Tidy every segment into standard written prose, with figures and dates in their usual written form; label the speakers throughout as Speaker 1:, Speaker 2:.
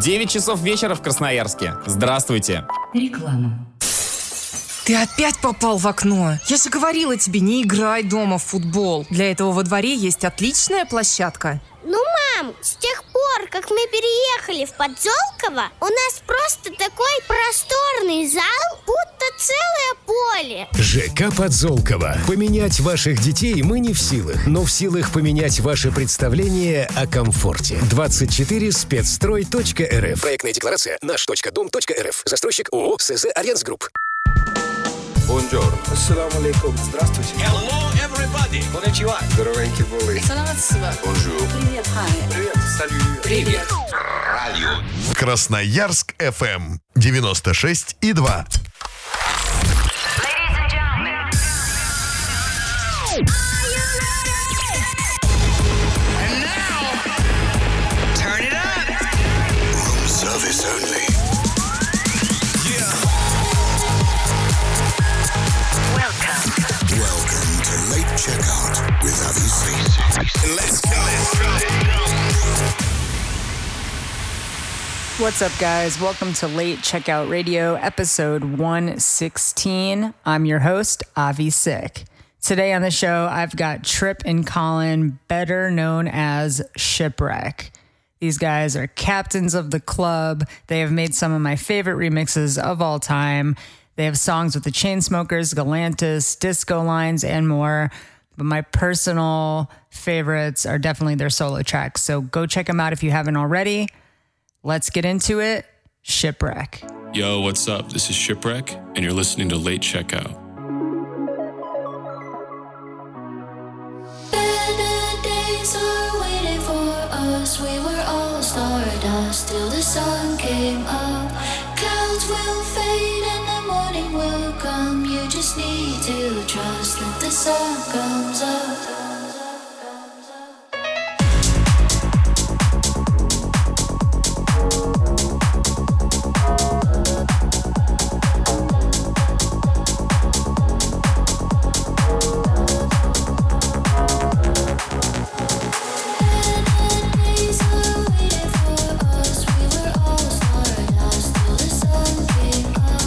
Speaker 1: 9 часов вечера в Красноярске. Здравствуйте.
Speaker 2: Реклама.
Speaker 3: Ты опять попал в окно. Я же говорила тебе, не играй дома в футбол. Для этого во дворе есть отличная площадка.
Speaker 4: Ну, мам, с тех пор, как мы переехали в Подзолково, у нас просто такой просторный зал, будто целое поле.
Speaker 5: ЖК Подзолково. Поменять ваших детей мы не в силах, но в силах поменять ваше представление о комфорте. 24spецстрой.рф. Проектная декларация наш.дом.рф. Застройщик ООО СЗ Альянс Групп.
Speaker 6: Бонжур.
Speaker 7: Ассаламу алейкум. Здравствуйте.
Speaker 6: Hello, everybody.
Speaker 7: Коничева. Здоровенький булы.
Speaker 6: Бонжур.
Speaker 2: Привет, хай.
Speaker 7: Привет. Салют.
Speaker 6: Привет. Радио.
Speaker 8: Красноярск FM 96,2.
Speaker 9: Service only. Welcome to Late Checkout with Avi Singh. Let's go.
Speaker 10: What's up, guys? Welcome to Late Checkout Radio, episode 116. I'm your host, Avi Sick. Today on the show, I've got Trip and Colin, better known as Shipwreck. These guys are captains of the club. They have made some of my favorite remixes of all time. They have songs with the Chainsmokers, Galantis, Disco Lines, and more. But my personal favorites are definitely their solo tracks. So go check them out if you haven't already. Let's get into it. Shipwreck.
Speaker 11: Yo, what's up? This is Shipwreck, and you're listening to Late Checkout.
Speaker 12: Better days are waiting for us. We were all stardust till the sun came up. Clouds will fade and the morning will come. You just need to trust that the sun comes up.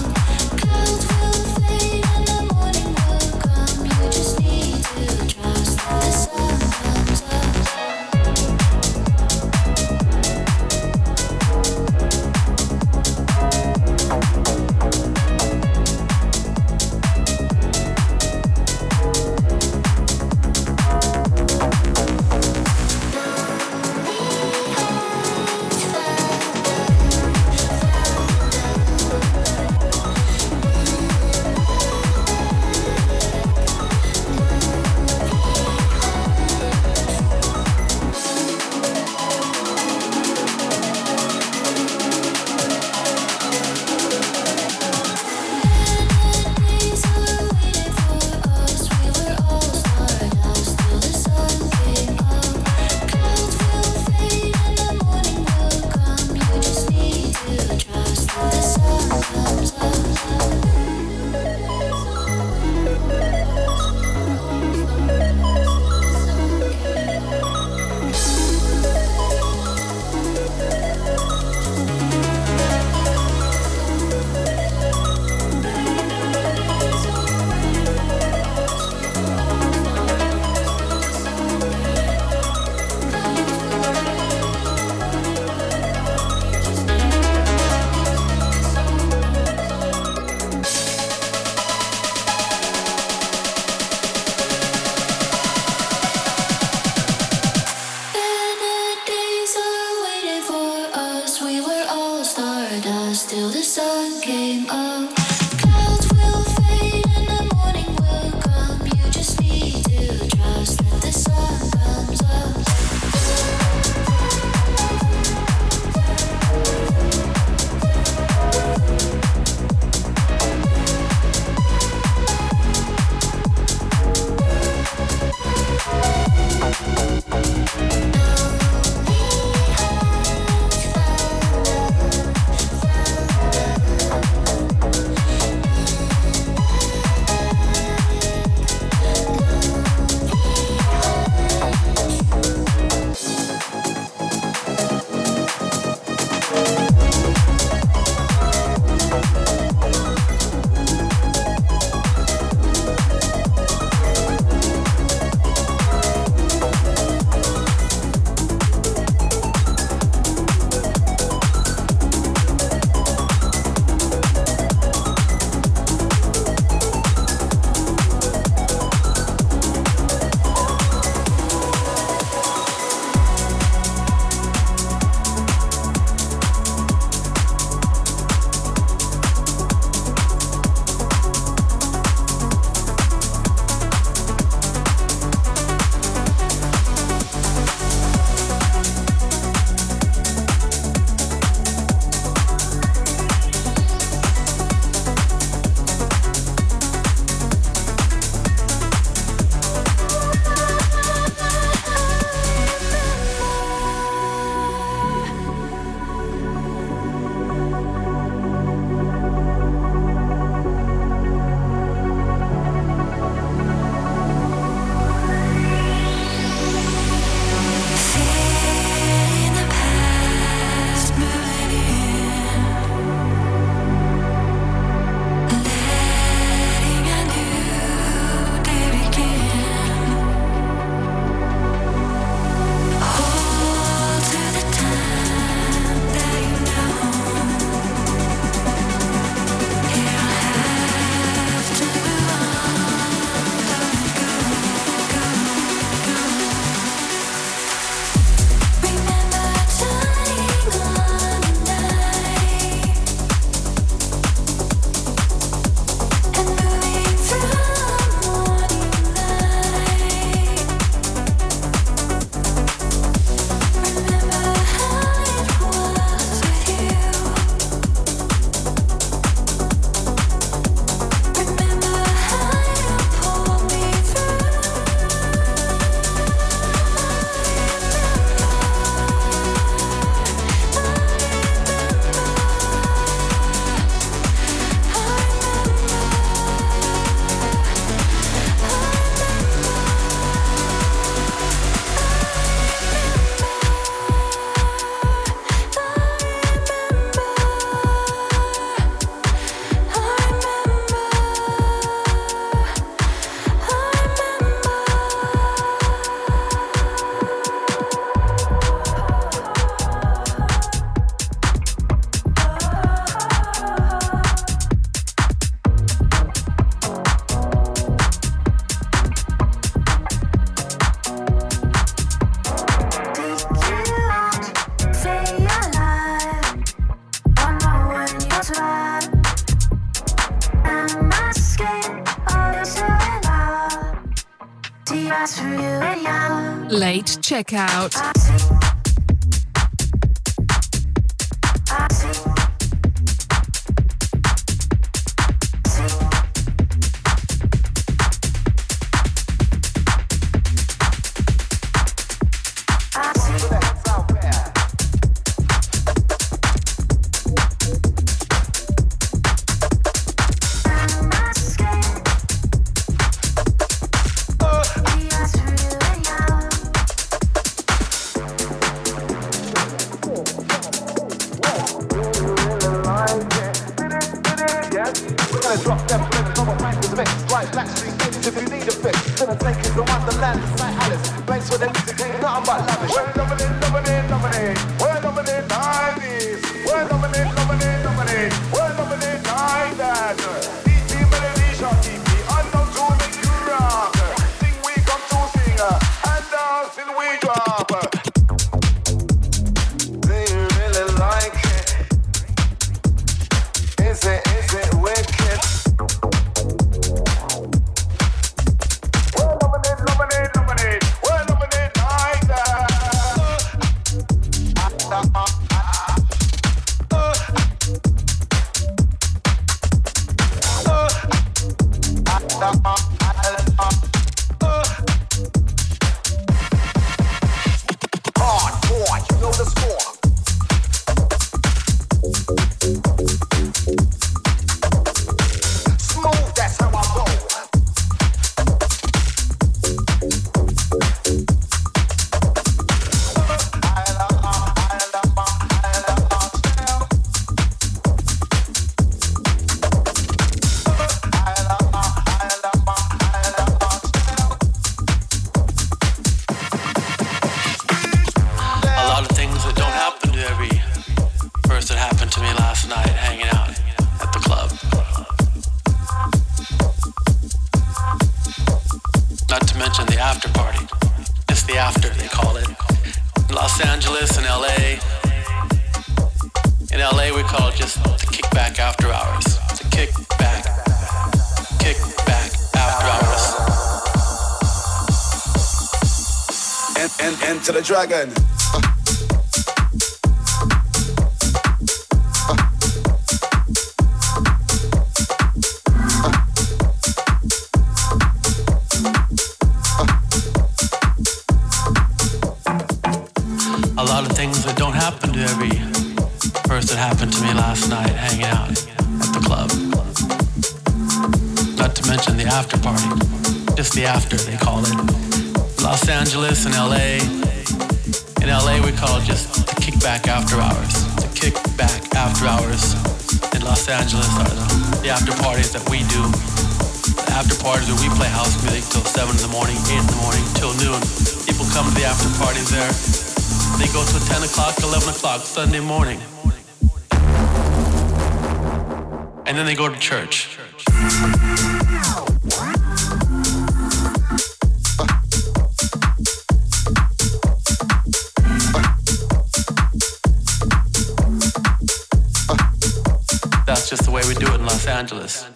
Speaker 12: Trust
Speaker 3: Late checkout.
Speaker 2: To the dragon.
Speaker 13: A lot of things that don't happen to every person happened to me last night hanging out at the club. Not to mention the after party. Just the after, they call it. Los Angeles and LA. In LA, we call it just the kickback after hours. The kickback after hours in Los Angeles are the after parties that we do. The after parties where we play house music till 7 in the morning, 8 in the morning, till noon. People come to the after parties there. They go till 10 o'clock, 11 o'clock, Sunday morning. And then they go to church. That's just the way we do it in Los Angeles.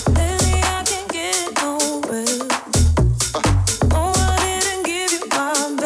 Speaker 14: Lately I can't get nowhere. Oh, I didn't give you my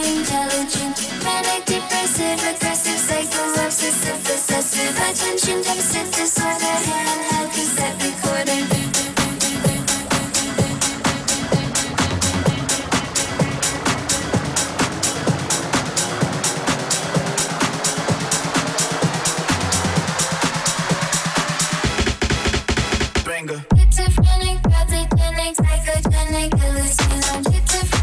Speaker 12: intelligent, manic, depressive, aggressive, psycho, obsessive, possessive, attention deficit disorder, handheld cassette recorder. Schizophrenic, pathogenic, psychogenic, hallucinogenic.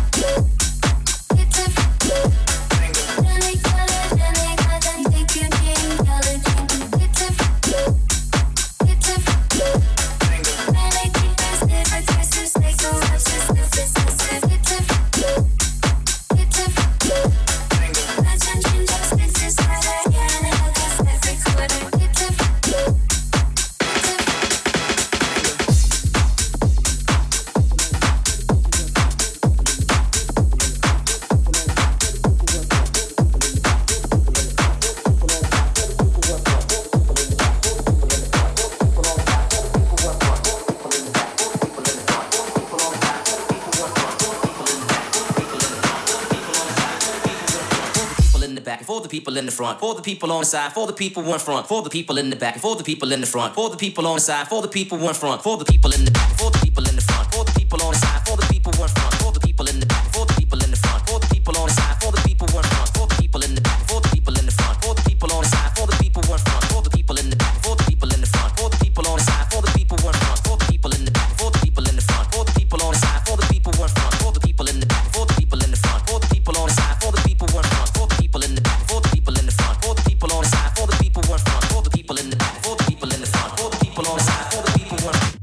Speaker 14: For the people in the front, for the people on the side, for the people in front, for the people in the back, for the people in the front, for the people on the side, for the people in front, for the people in the back, for the people in the front, for the people on the side, for the people in front, for the people in the back, for the people in the front, for the people on the side, for the people in front, for the people in the back, for the people in the front, for the people on the side, for the people in front, for the people in the back, for the people in the front, for the people on the side, for the people in front, for the people in the back, for the people in the front, for the people on the side, for the people in front, for the people in the back, for the people in the front, for the people on the side, for the people in front, for the people in the back, for the people in the front, for the people on the side, for the people in front, for the people in the back, for the people in the front, for the people on the side, for the people in front.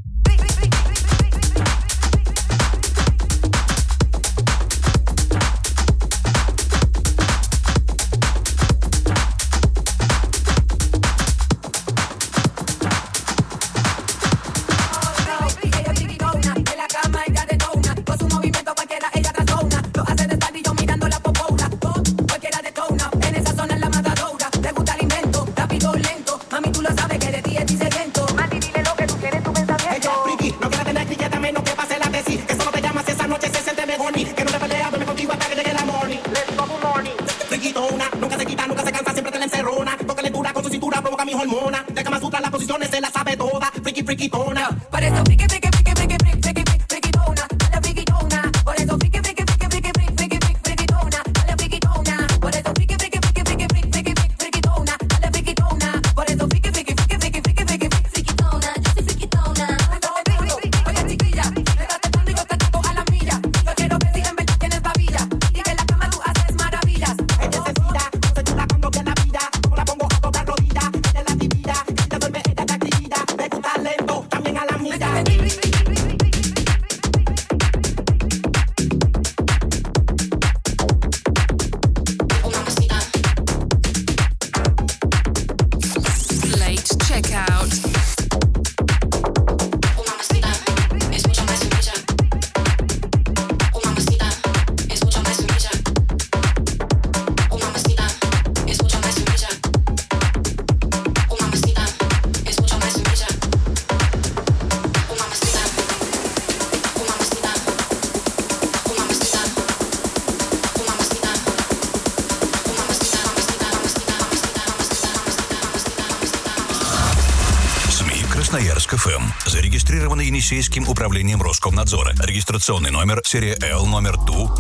Speaker 15: Красноярск ФМ. Зарегистрировано Енисейским управлением Роскомнадзора. Регистрационный номер, серия Л, номер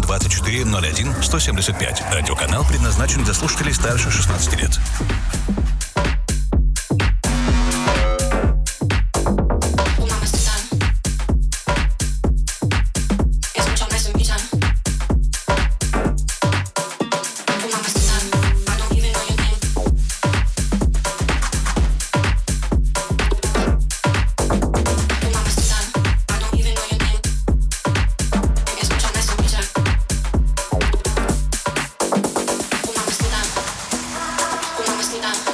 Speaker 15: ТУ-2401-175. Радиоканал предназначен для слушателей старше 16 лет.
Speaker 12: Mamacita.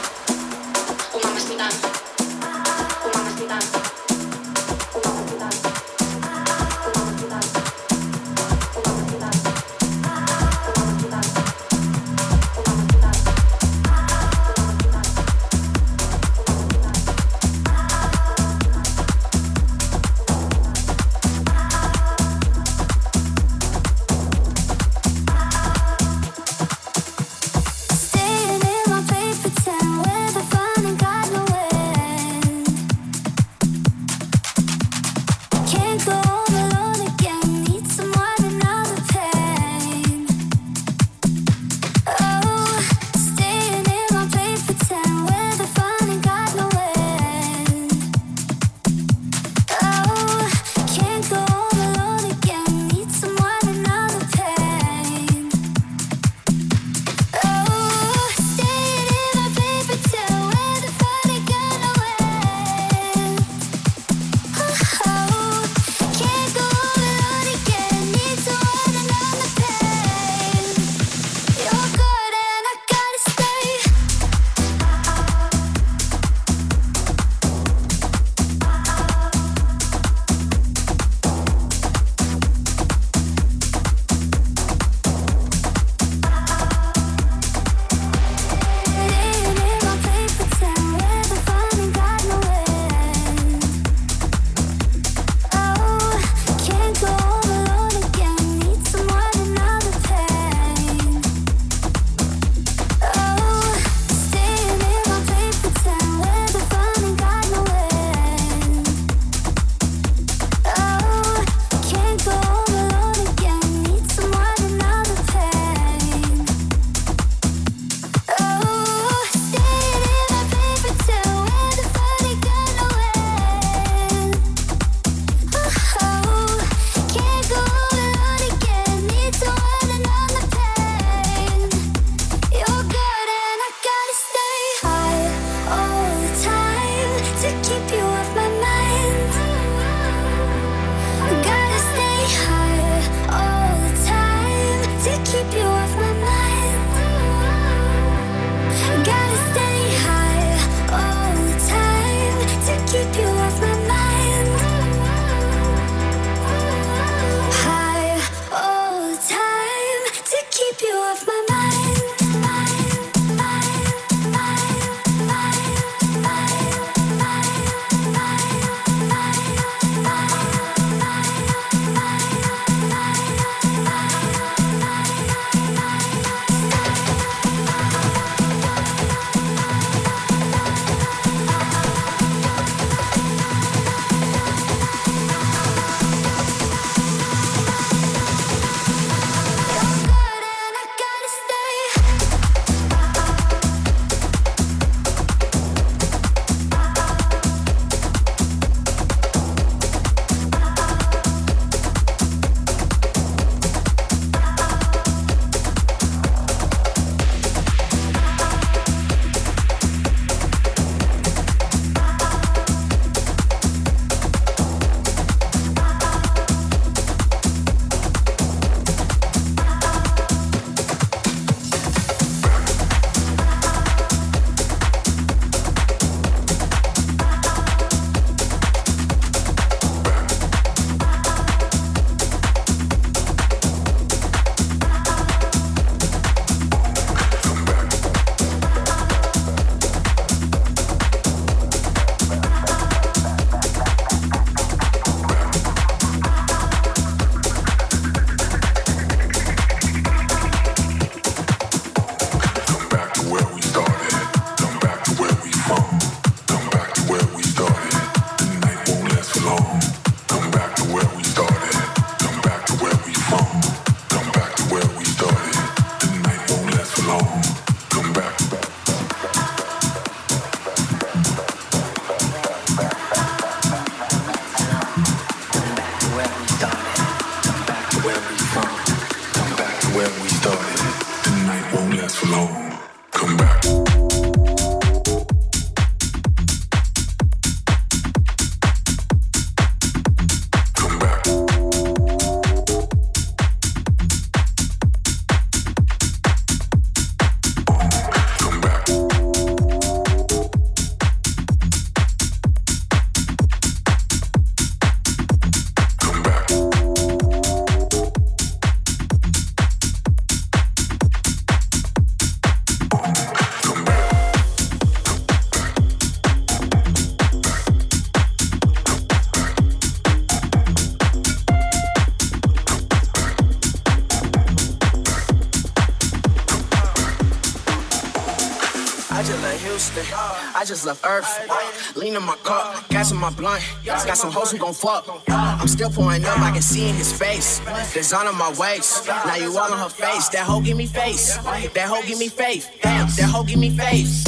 Speaker 16: I just left Earth. Lean in my car, gas in my blunt. Got some hoes who gon' fuck. I'm still pouring up, I can see in his face. Design on my waist. Now you all on her face. That hoe give me face. That hoe give me faith. Damn, that hoe give me face.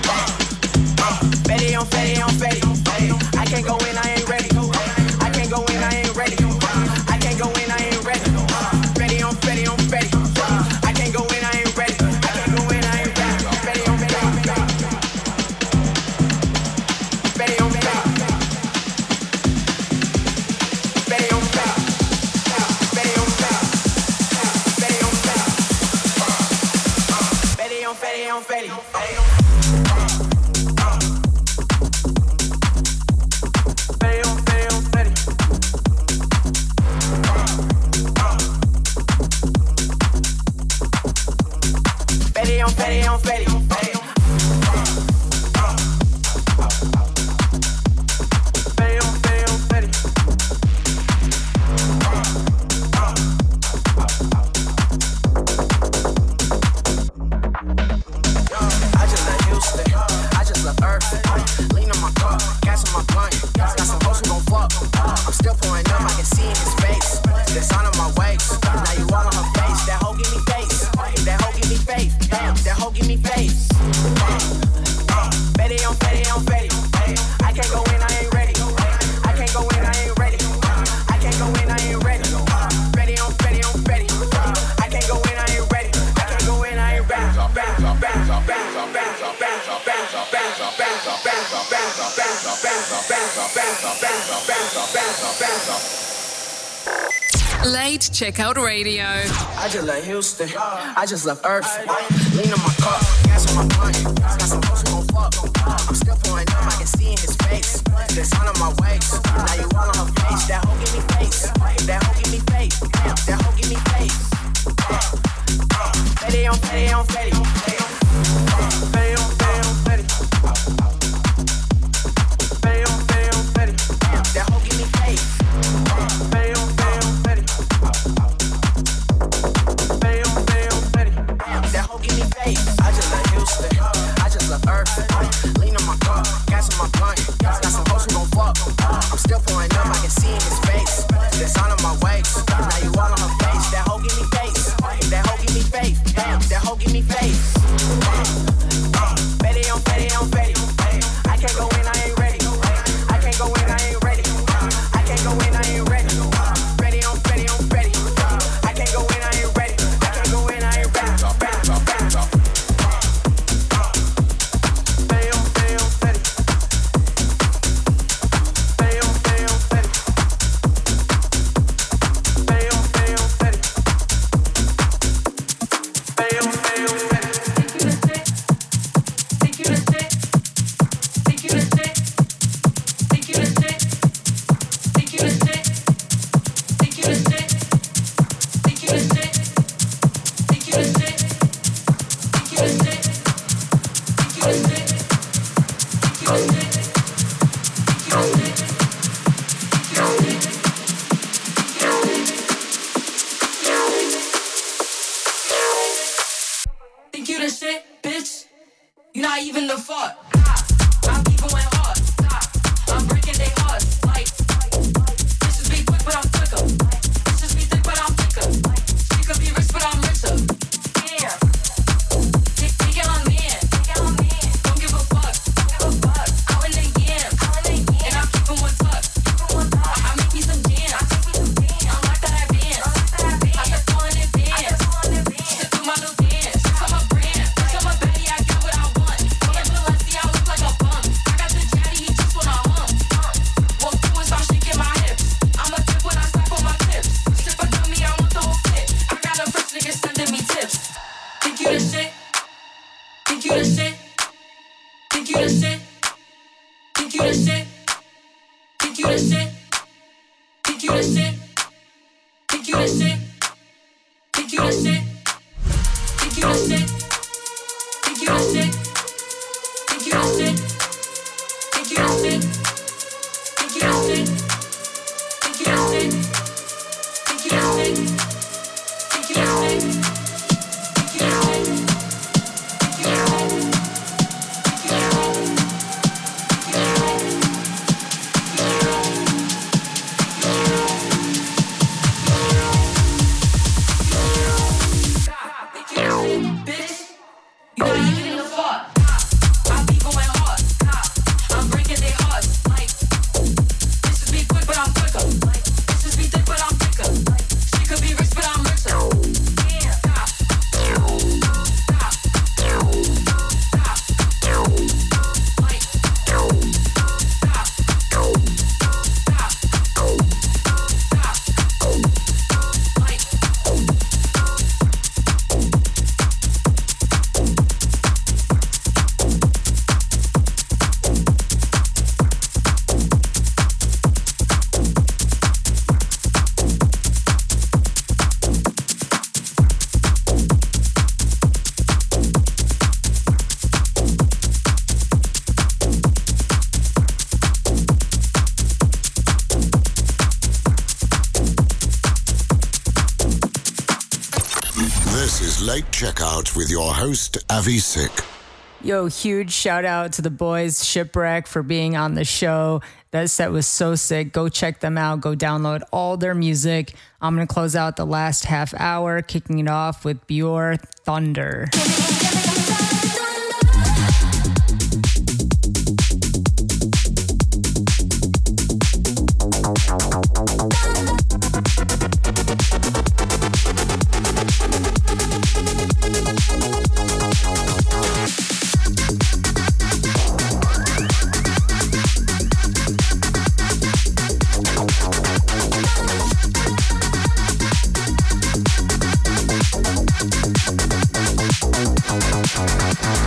Speaker 16: Fetty on Fetty on Fetty. I can't go in, I ain't ready. I can't go in, I ain't ready. I can't go in, I ain't ready. Fetty on Fetty on Fetty. I can't go in, I ain't ready. I can't go in, I ain't ready. Fetty on Fetty on Fetty. Fetty on Fetty. Fetty on Fetty. Fetty on Fetty. Fetty on Fetty. Fetty on Fetty on Fetty. Fetty on Fetty.
Speaker 17: Late Checkout Radio.
Speaker 16: I just left Houston. I just left Earth. Lean in my car, gas on my blunt. Got some hoes who gon' fuck. I'm still pouring up, I can see in his face. Design on my waist. Now you all on her face. That hoe give me face. That hoe give me face. That hoe give me face. Fetty on Fetty on Fetty. Fetty on Fetty on Fetty. Fetty on Fetty on Fetty. That hoe give me face. Fetty on Fetty on Fetty. Fetty on Fetty on Fetty. That hoe give me face. I just left Houston. I just left Earth. Lean on my car, gas on my blunt. Got some hoes who gon' fuck. I'm still pouring up, I can see in his face. Design on my waist. Now you all on her face. That hoe give me face. That hoe give me faith. Damn, that hoe give me face. Fetty on Fetty on Fetty. I can't go in, I ain't ready. I can't go in, I ain't ready. I can't go in, I ain't ready. Fetty on Fetty on Fetty. I can't go in, I ain't ready. I can't go in, I ain't ready. Fetty on Fetty on Fetty. Fetty on Fetty on Fetty. Fetty on Fetty on Fetty. Fetty on Fetty on Fetty. Think you the shit. Think you the shit. Think you the shit. Think you the shit. Think you the shit. Think you the shit. Think you the shit. Think you the shit. Think you the shit. Think you the shit. Think you the shit. Think you the shit, bitch. You're not even the fuck. I'm even went hard. I'm breaking their hearts. Like, bitches be quick, but I'm quicker. Bitches be thick, but I'm thicker. She could be rich, but I'm richer. Yeah. Take it on man. Don't give a fuck. Out in the yam. And I'm keeping one tuck. I make me some jam. I'm like that band. I start calling it bands. She took my little dance. She's on my brand. the shit? Think you the shit? Think you the shit? Think you the shit? Think you the shit? Think you the shit? Think you the shit? Think you the shit? Think you the shit? Think you the shit? Think you the shit? Think you the shit? Think you the shit? Think you the shit? Think you the shit? Think you the shit? Think you the shit?
Speaker 9: Late Checkout with your host, Avi Sick.
Speaker 10: Yo, huge shout out to the boys Shipwreck for being on the show. That set was so sick. Go check them out. Go download all their music. I'm going to close out the last half hour, kicking it off with Björk Thunder.
Speaker 12: We'll be right back.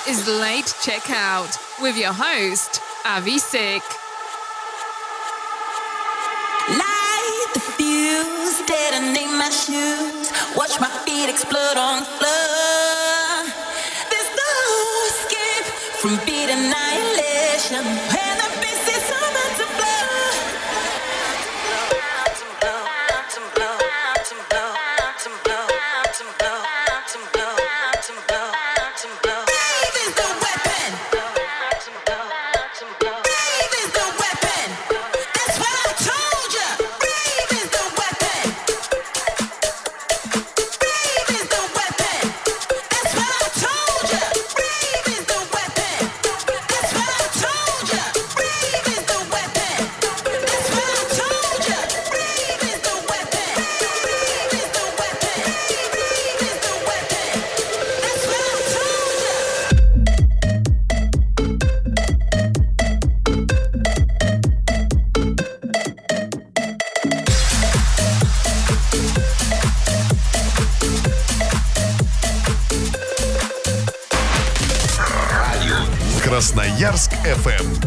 Speaker 17: is Late Checkout with your host, Avi Sick.
Speaker 18: Light the fuse, detonate my shoes, watch my feet explode on the floor. There's no escape from beat annihilation, and the bass is about to blow.
Speaker 8: Красноярск FM.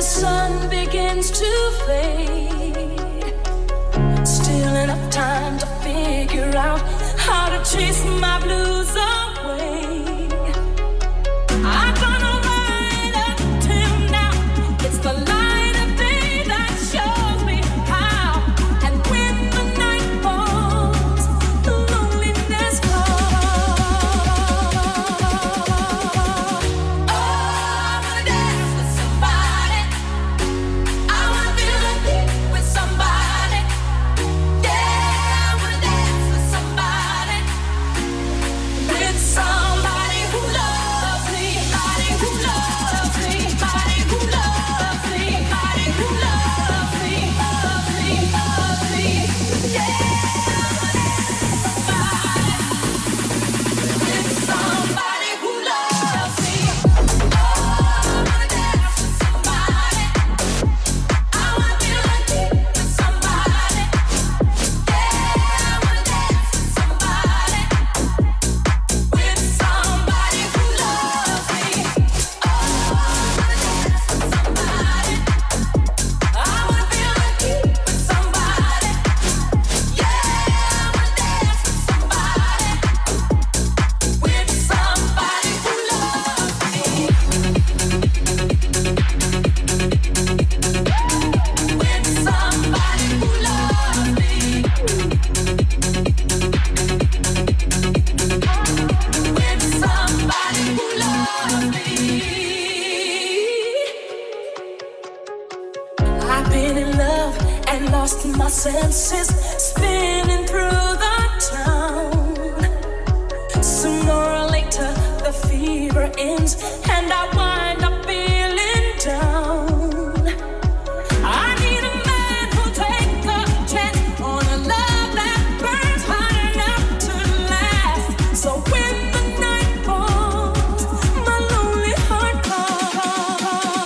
Speaker 18: the sun begins to fade, still enough time to figure out how to chase my blues away. I'm gonna ride until now. It's the light of day that shows me how. And when the night falls, the loneliness calls. Oh, I wanna dance with somebody. I wanna feel the beat with somebody. Yeah, I wanna dance with somebody. With somebody who loves me, somebody who loves me, somebody who loves me, somebody who loves me, loves me, loves me. Yeah, I wanna dance with somebody who loves me. Oh, I wanna dance with somebody. I wanna feel the beat with somebody. Yeah, I wanna dance with somebody. With somebody who loves me. Oh, I wanna dance with somebody. I wanna feel the heat with somebody. Yeah, I wanna dance with somebody. With somebody who loves me. With somebody who loves me. With somebody who loves me. I've been in love and lost my senses, spinning through the town. Sooner or later, the fever ends, and I wind up feeling down. I need a man who'll take a chance on a love that burns hot enough to last. So when the night falls, my lonely heart calls.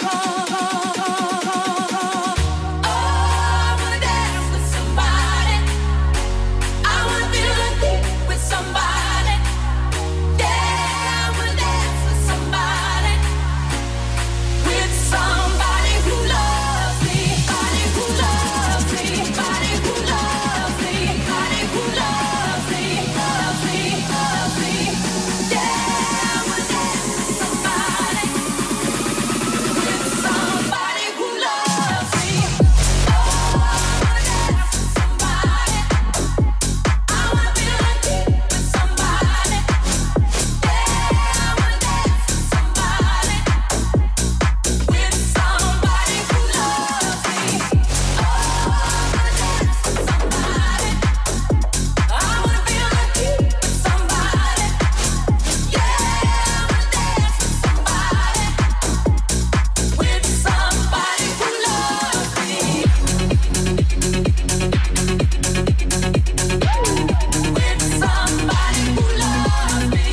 Speaker 18: Oh, I wanna dance with somebody. I wanna feel the heat with somebody. Yeah, I wanna dance with somebody. With somebody who loves me, somebody who loves me, somebody who loves me, somebody who loves me, loves me, loves me. Yeah, I wanna dance with somebody. With somebody who loves me. Oh, I wanna dance with somebody. I wanna feel the heat with somebody. Yeah, I wanna dance with somebody. With somebody who loves me. Oh, I wanna dance with somebody. I wanna feel the heat with somebody. Yeah, I wanna dance with somebody. With somebody who loves me. With somebody who loves me.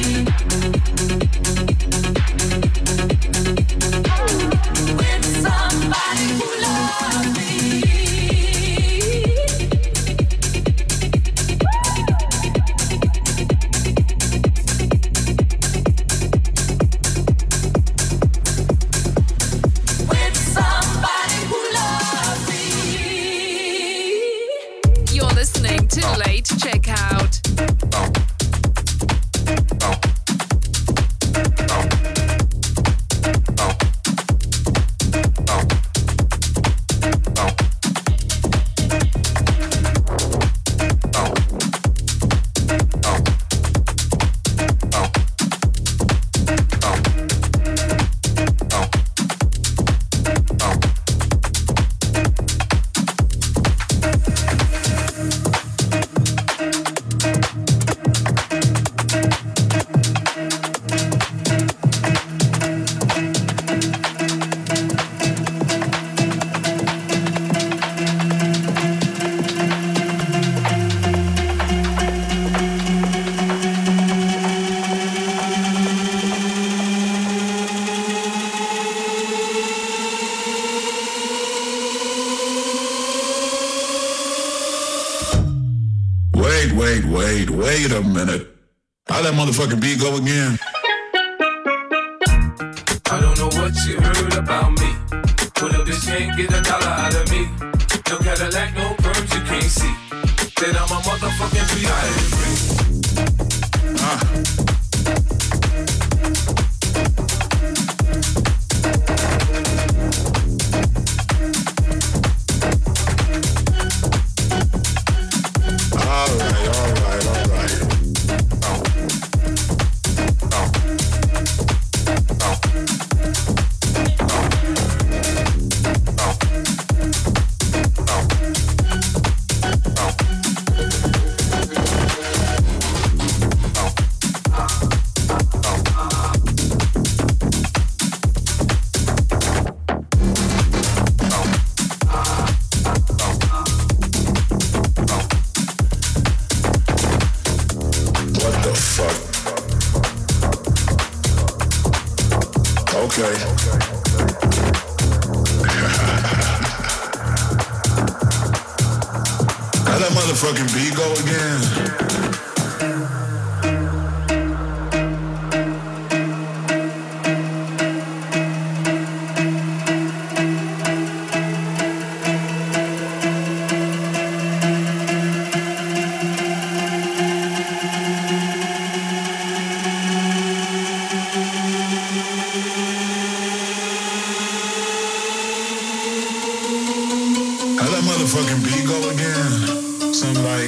Speaker 18: With somebody who loves me. With somebody who loves me.
Speaker 17: You're listening to Late Checkout.
Speaker 19: Wait a minute. How that motherfucking beat go again?
Speaker 20: I don't know what you heard about me. Put up bitch can't get a dollar out of me. No Cadillac, no perms, you can't see. That I'm a motherfucking
Speaker 19: Fucking beat go again. How that motherfucking beat go again? Something like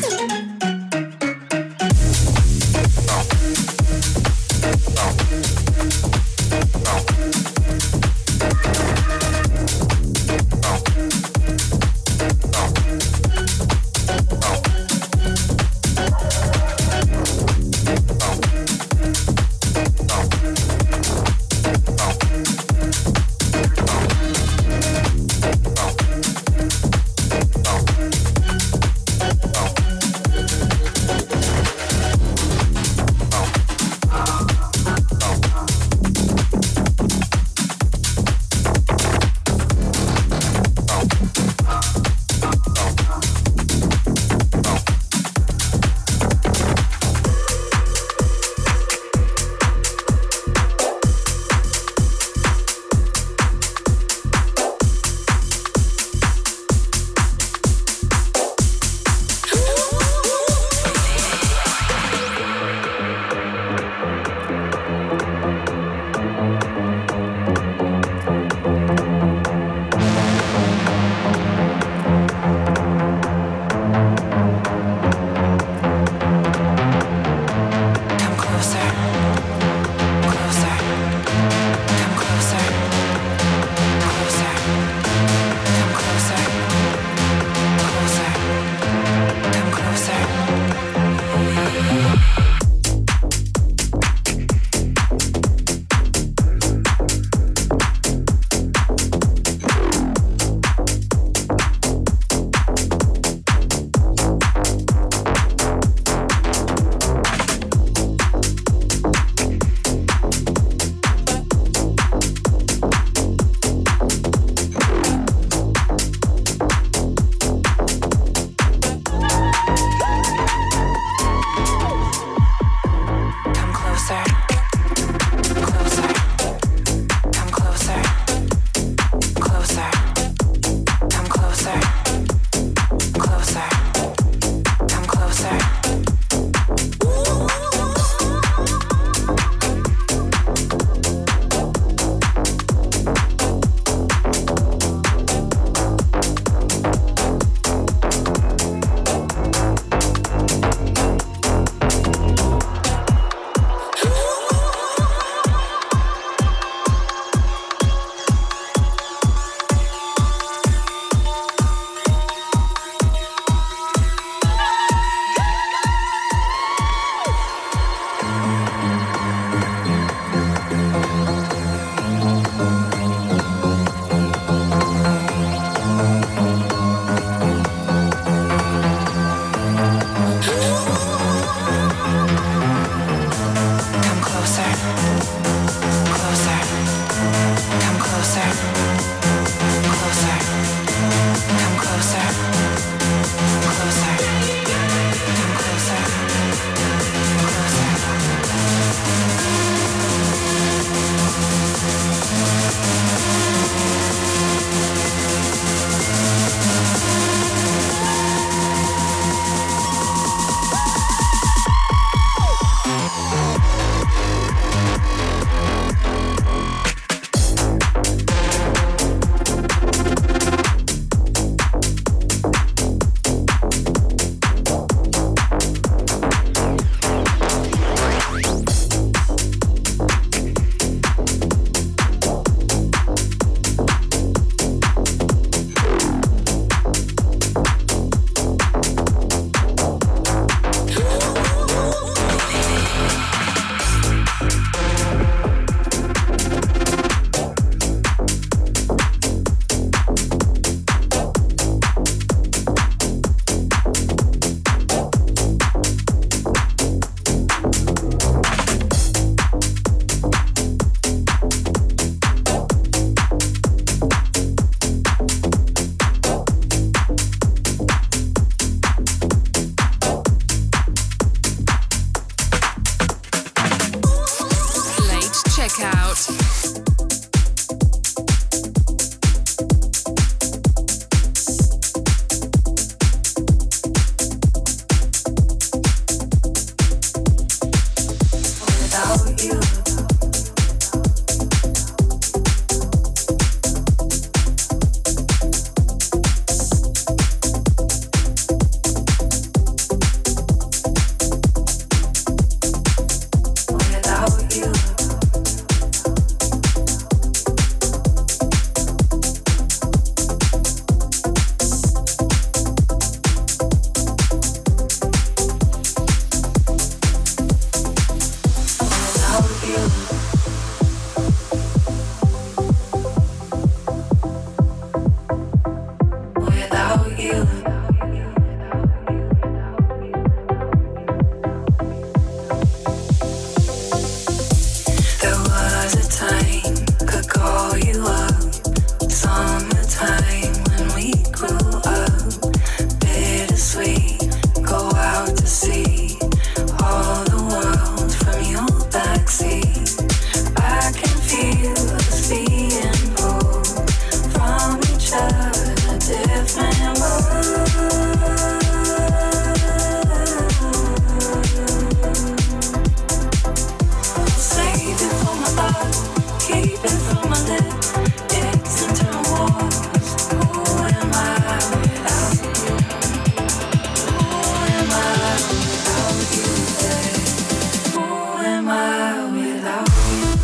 Speaker 17: checkout.
Speaker 12: Without you.